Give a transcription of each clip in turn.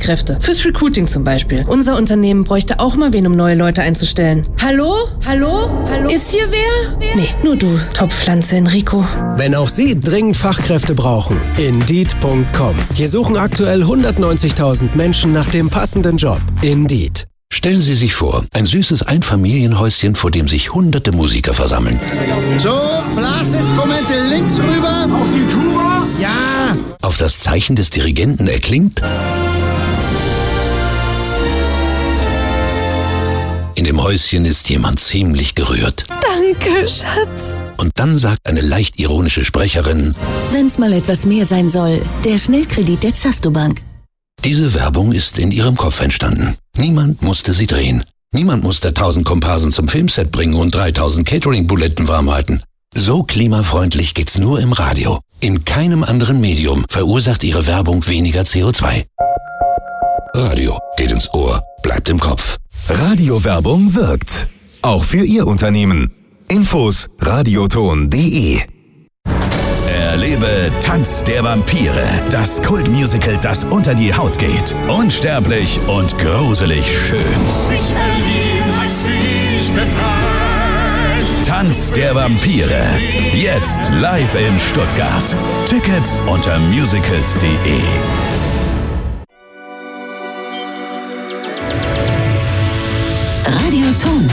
Fachkräfte. Fürs Recruiting zum Beispiel. Unser Unternehmen bräuchte auch mal wen, um neue Leute einzustellen. Hallo? Hallo? Hallo? Ist hier wer? Nee, nur du, Topfpflanze Enrico. Wenn auch Sie dringend Fachkräfte brauchen, Indeed.com. Hier suchen aktuell 190.000 Menschen nach dem passenden Job. Indeed. Stellen Sie sich vor, ein süßes Einfamilienhäuschen, vor dem sich hunderte Musiker versammeln. So, Blasinstrumente links rüber. Auf die Tuba? Ja. Auf das Zeichen des Dirigenten erklingt: In dem Häuschen ist jemand ziemlich gerührt. Danke, Schatz. Und dann sagt eine leicht ironische Sprecherin: Wenn's mal etwas mehr sein soll, der Schnellkredit der Zasto-Bank. Diese Werbung ist in ihrem Kopf entstanden. Niemand musste sie drehen. Niemand musste 1000 Komparsen zum Filmset bringen und 3000 Catering-Buletten warm halten. So klimafreundlich geht's nur im Radio. In keinem anderen Medium verursacht ihre Werbung weniger CO2. Radio geht ins Ohr, bleibt im Kopf. Radiowerbung wirkt. Auch für Ihr Unternehmen. Infos radioton.de. Erlebe Tanz der Vampire, das Kultmusical, das unter die Haut geht. Unsterblich und gruselig schön. Sich verlieben, sich befreit. Tanz der Vampire, jetzt live in Stuttgart. Tickets unter musicals.de. Radioton.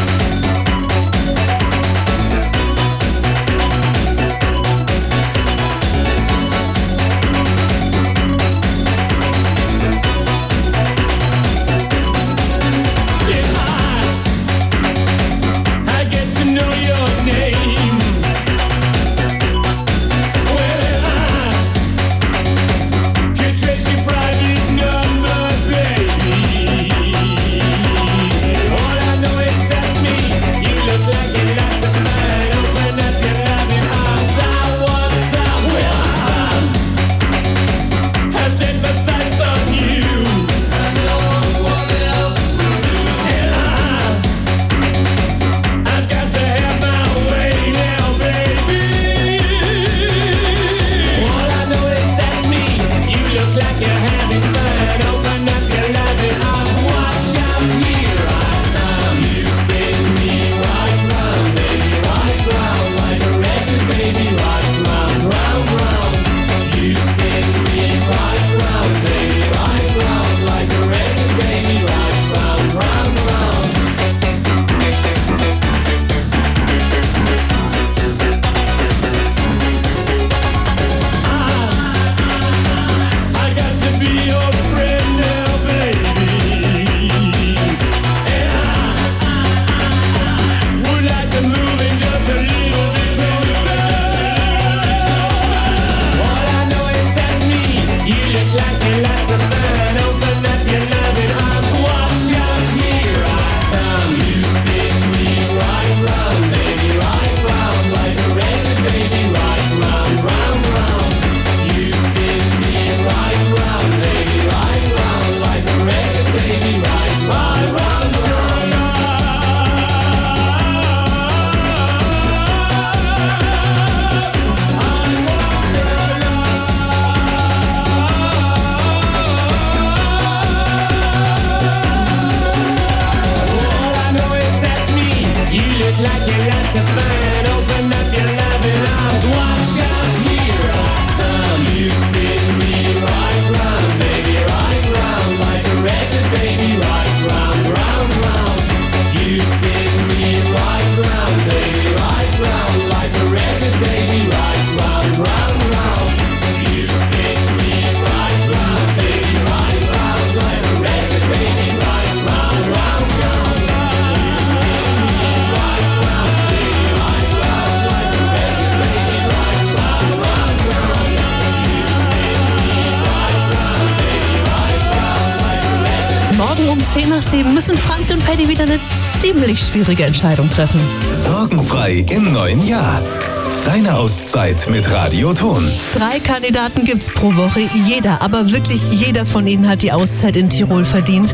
Morgen um 6:10 müssen Franzi und Paddy wieder eine ziemlich schwierige Entscheidung treffen. Sorgenfrei im neuen Jahr. Deine Auszeit mit Radioton. 3 Kandidaten gibt's pro Woche. Jeder, aber wirklich jeder von ihnen hat die Auszeit in Tirol verdient.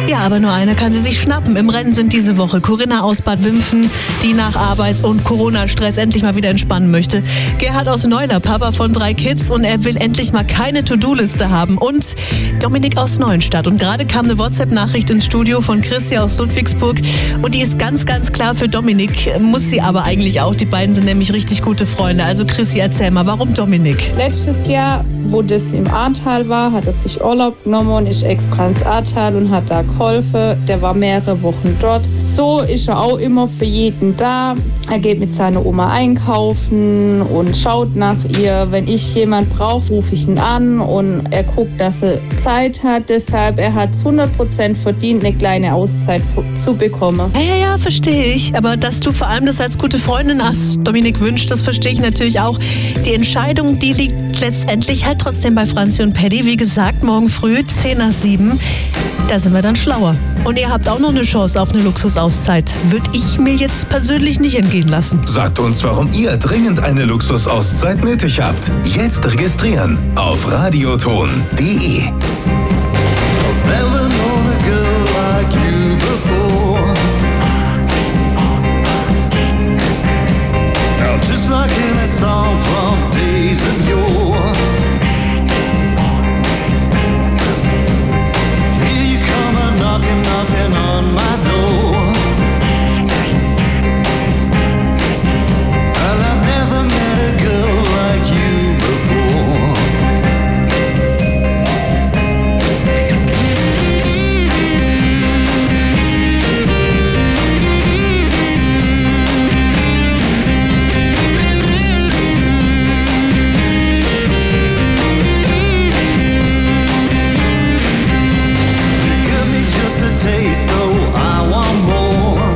Ja, aber nur einer kann sie sich schnappen. Im Rennen sind diese Woche Corinna aus Bad Wimpfen, die nach Arbeits- und Corona-Stress endlich mal wieder entspannen möchte. Gerhard aus Neuler, Papa von 3 Kids, und er will endlich mal keine To-Do-Liste haben. Und Dominik aus Neuenstadt. Und gerade kam eine WhatsApp-Nachricht ins Studio von Chrissy aus Ludwigsburg. Und die ist ganz, ganz klar für Dominik. Muss sie aber eigentlich auch. Die beiden sind nämlich richtig gute Freunde. Also Chrissy, erzähl mal, warum Dominik? Letztes Jahr, wo das im Ahrtal war, hat er sich Urlaub genommen und ist extra ins Ahrtal und hat da geholfen. Der war mehrere Wochen dort. So ist er auch immer für jeden da. Er geht mit seiner Oma einkaufen und schaut nach ihr. Wenn ich jemand brauche, rufe ich ihn an und er guckt, dass er Zeit hat. Deshalb, er hat es 100% verdient, eine kleine Auszeit zu bekommen. Ja, verstehe ich. Aber dass du vor allem das als gute Freundin hast, Dominik wünscht, das verstehe ich natürlich auch. Die Entscheidung, die liegt letztendlich halt trotzdem bei Franzi und Paddy. Wie gesagt, morgen früh 6:50. Da sind wir dann schlauer. Und ihr habt auch noch eine Chance auf eine Luxusauszeit. Würde ich mir jetzt persönlich nicht entgehen lassen. Sagt uns, warum ihr dringend eine Luxusauszeit nötig habt. Jetzt registrieren auf radioton.de. Just like in a song from days of yore. Here you come a knocking, knocking on my door. Well, I've never met a girl like you before. So I want more.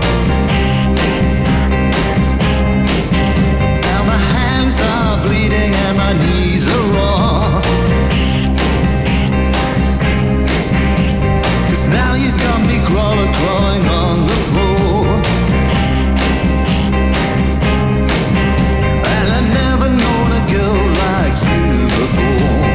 Now my hands are bleeding and my knees are raw. 'Cause now you got me crawling on the floor. And I've never known a girl like you before.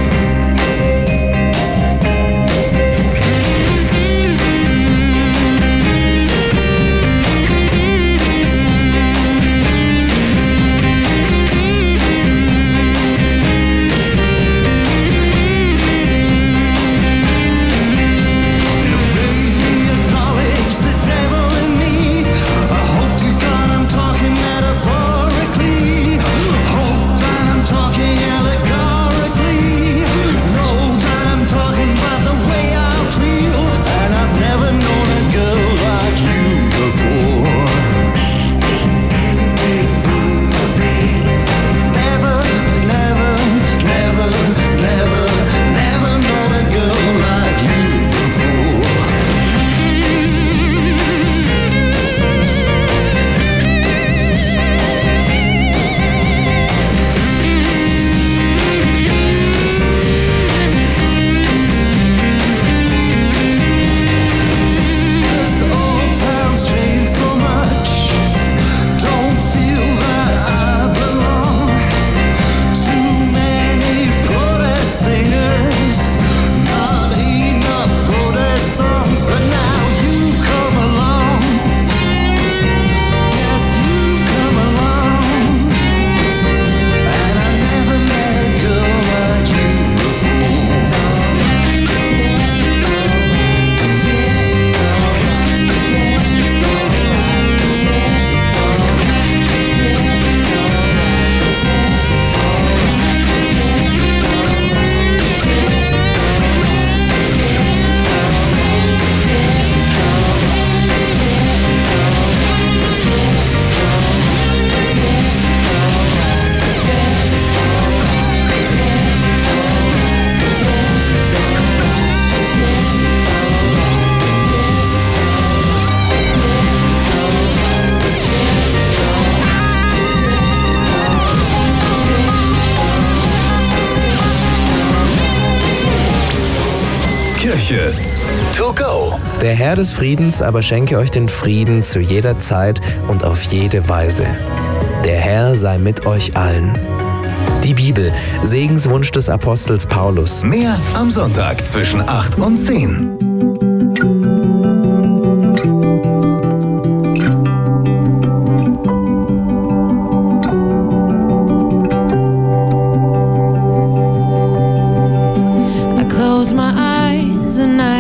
Kirche to go. Der Herr des Friedens aber schenke euch den Frieden zu jeder Zeit und auf jede Weise. Der Herr sei mit euch allen. Die Bibel, Segenswunsch des Apostels Paulus. Mehr am Sonntag zwischen 8 und 10.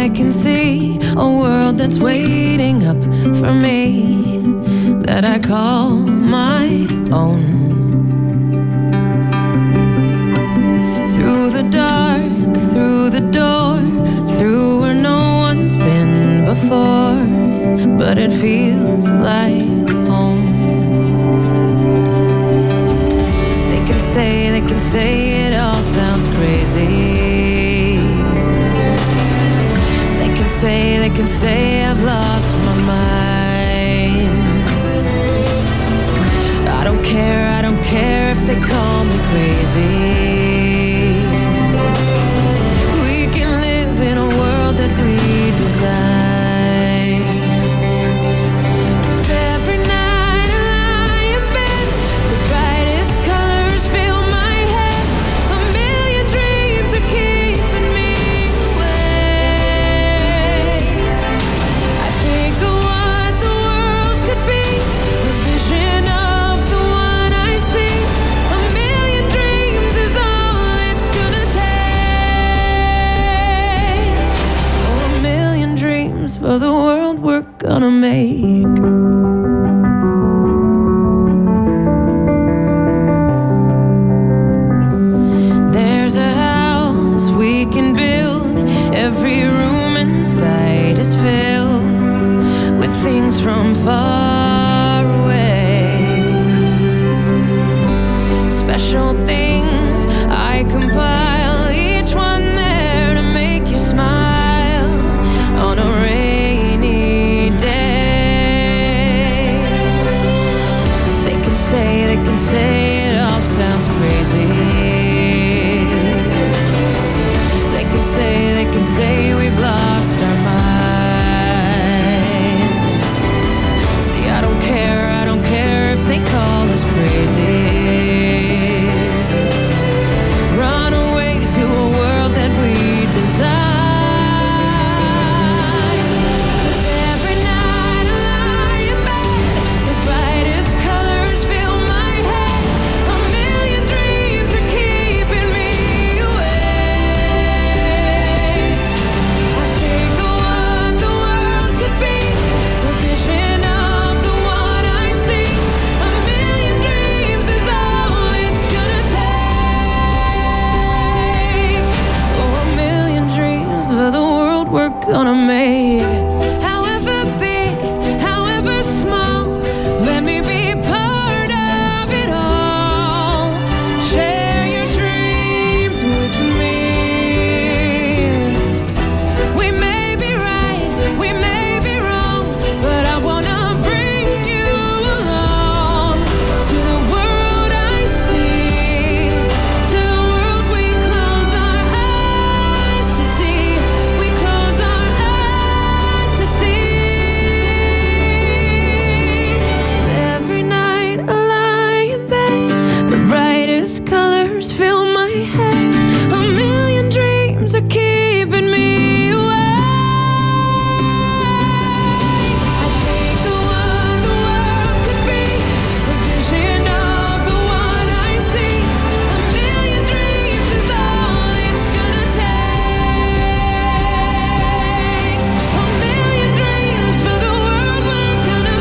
I can see a world that's waiting up for me, that I call my own. Through the dark, through the door, through where no one's been before, but it feels like home. They can say it all sounds crazy. They can say I've lost my mind. I don't care if they call me crazy. We can live in a world that we design. 'Cause every night I lie in bed, the brightest colors fill my head. A million dreams are keeping me awake. I think of what the world could be, a vision of the one I see. A million dreams is all it's gonna take. Oh, a million dreams for the world we're gonna make. There's a house we can build. Every room inside is filled with things from far away. Special things I compile, each one there to make you smile on a rainy day. They can say it all sounds crazy. They can say we've lost our minds. See, I don't care if they call us crazy. Run away to a world that we design. 'Cause every night I lie in bed, the brightest colors fill my head. A million dreams are keeping me awake. I think of what the world could be, a vision of the one I see. A million dreams is all it's gonna take. Oh, a million dreams for the world we're gonna make. However big, however small, let me be part of it all. Share your dreams with me. We may be right, we may be wrong, but I wanna bring you along to the world I see, to the world we close our eyes to see. We close our eyes to see. Every night I lie in bed, the brightest colors fill my head. A million dreams are keeping me awake. I think of what the world could be, a vision of the one I see. A million dreams is all it's gonna take. A million dreams for the world we're gonna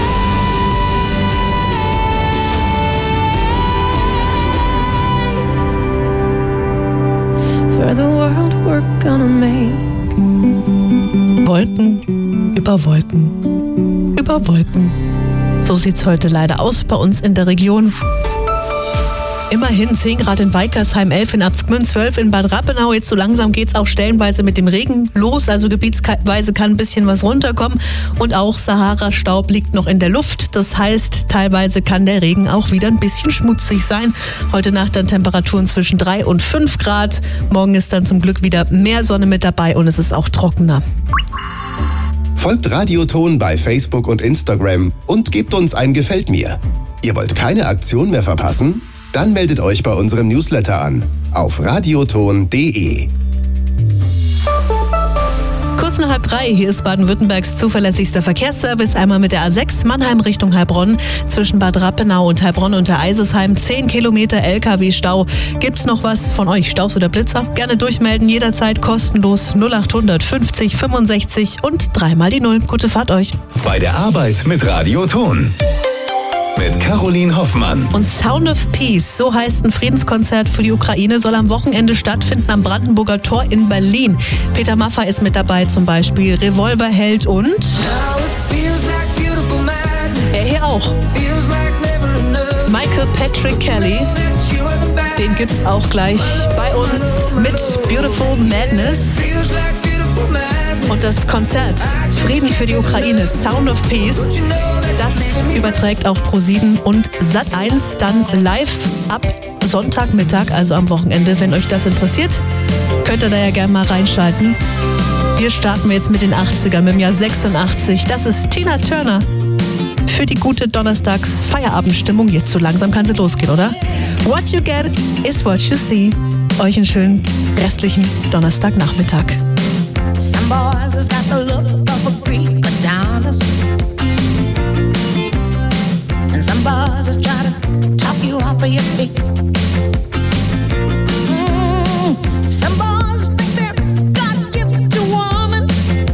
make. For the world we're gonna make. Wolken über Wolken über Wolken. So sieht's heute leider aus bei uns in der Region. Immerhin 10 Grad in Weikersheim, 11 in Abtsgmünd, 12 in Bad Rappenau. Jetzt so langsam geht's auch stellenweise mit dem Regen los. Also gebietsweise kann ein bisschen was runterkommen. Und auch Sahara-Staub liegt noch in der Luft. Das heißt, teilweise kann der Regen auch wieder ein bisschen schmutzig sein. Heute Nacht dann Temperaturen zwischen 3 und 5 Grad. Morgen ist dann zum Glück wieder mehr Sonne mit dabei und es ist auch trockener. Folgt Radioton bei Facebook und Instagram und gebt uns ein Gefällt mir. Ihr wollt keine Aktion mehr verpassen? Dann meldet euch bei unserem Newsletter an auf radioton.de. Kurz nach 2:30, hier ist Baden-Württembergs zuverlässigster Verkehrsservice. Einmal mit der A6 Mannheim Richtung Heilbronn. Zwischen Bad Rappenau und Heilbronn unter Eisesheim 10 Kilometer LKW-Stau. Gibt's noch was von euch, Staus oder Blitzer? Gerne durchmelden, jederzeit kostenlos 0800 50 65 und 3 die 0. Gute Fahrt euch. Bei der Arbeit mit Radio Ton. Mit Caroline Hoffmann. Und Sound of Peace, so heißt ein Friedenskonzert für die Ukraine, soll am Wochenende stattfinden am Brandenburger Tor in Berlin. Peter Maffay ist mit dabei, zum Beispiel Revolverheld und er hier auch. Michael Patrick Kelly, den gibt's auch gleich bei uns mit Beautiful Madness. Und das Konzert Frieden für die Ukraine, Sound of Peace, das überträgt auch ProSieben und Sat.1 dann live ab Sonntagmittag, also am Wochenende. Wenn euch das interessiert, könnt ihr da ja gerne mal reinschalten. Hier starten wir jetzt mit den 80ern, mit dem Jahr 86. Das ist Tina Turner. Für die gute Donnerstags-Feierabendstimmung. Jetzt so langsam kann sie losgehen, oder? What you get is what you see. Euch einen schönen restlichen Donnerstagnachmittag. Some boys has got the look of a Greek Adonis, and some boys is try to talk you off of your feet. Some boys think they're God's gift to woman,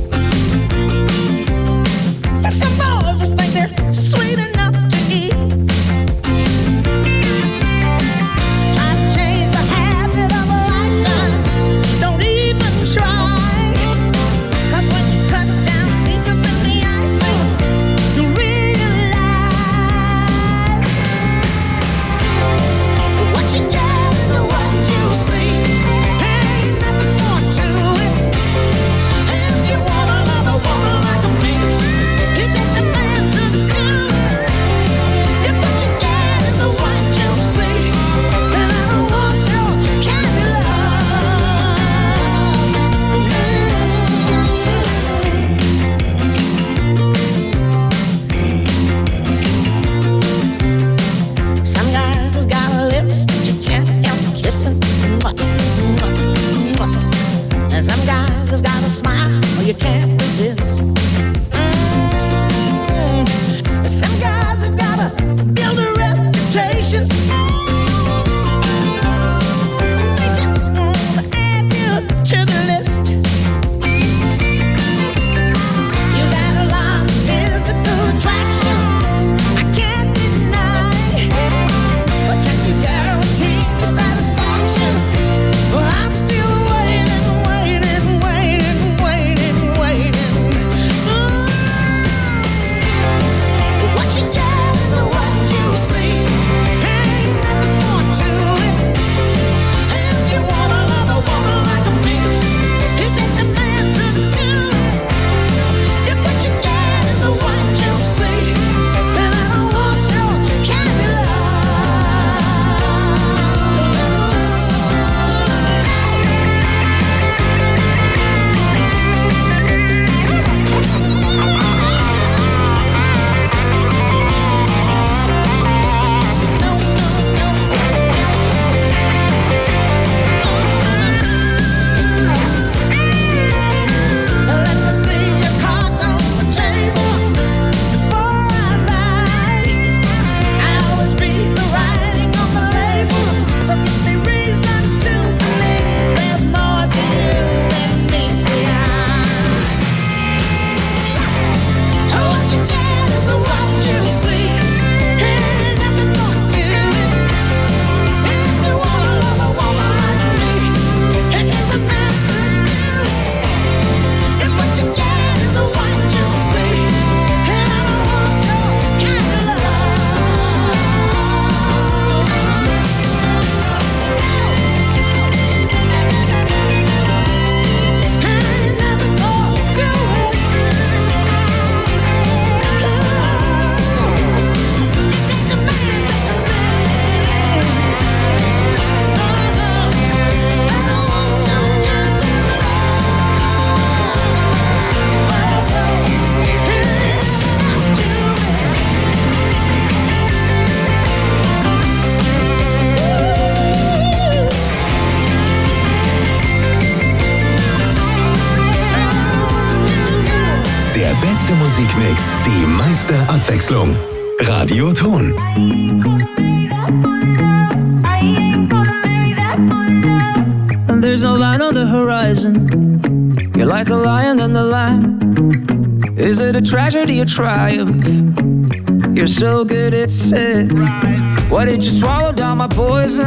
and some boys just think they're sweet enough to eat. Try to change the habit of a lifetime, don't even try. You can't resist. Some guys have gotta build a reputation. They just want to add you to the list. You got a lot of physical attraction, I can't deny. But can you guarantee your satisfaction? Well, I'm still waiting. Ooh. Der beste Musikmix, die meiste Abwechslung. Radioton. And there's no line on the horizon. You're like a lion in the lamb. Is it a tragedy or triumph? You're so good, it's sick. Why did you swallow down my poison?